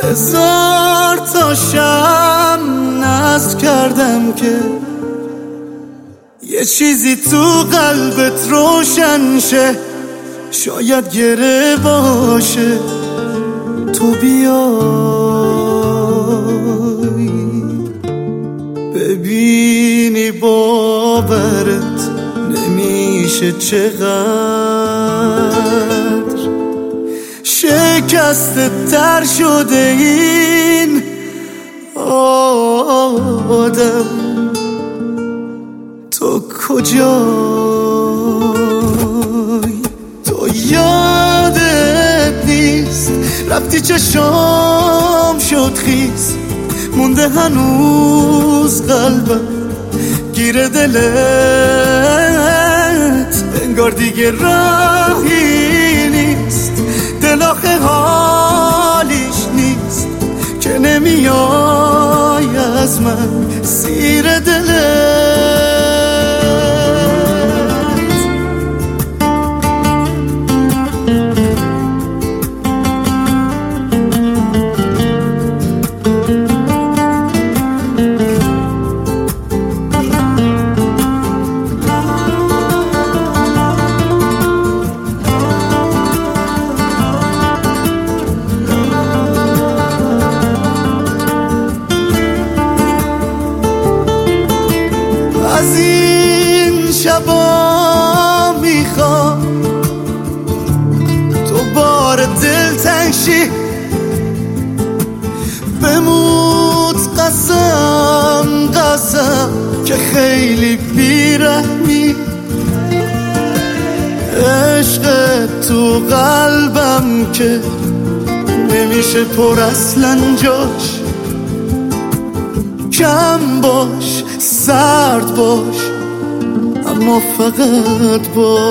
هزار تا شم نصب کردم که یه چیزی تو قلبت روشن شه، شاید گره باشه تو بیای ببینی باورت نمیشه چقدر شکسته تر شده این آدم. تو کجایی؟ تو یادت نیست رفتی چشام شد خیز، مونده هنوز قلبم گیر دلت، انگار دیگه راهی نیست، دل آخه حالیش نیست که نمیای از من سیر دلت. از این شبا میخوام تو بار دل تنگشی، بموت قسم قسم که خیلی بیرحمی، عشق تو قلبم که نمیشه پر اصلا جاش، کم باش سرد باش اما فقط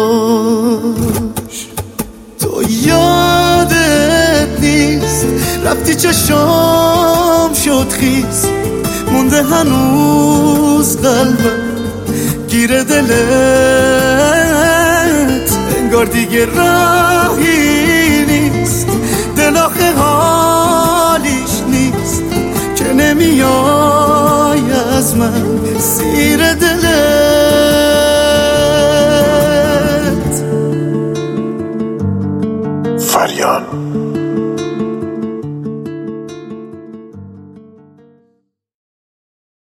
باش. تو یادت نیست رفتی چشام شد خیز، مونده هنوز قلبم گیر دلت، انگار دیگه راهی نیست، دل آخه حالیش نیست که نمیای از من سیر دلت. فریان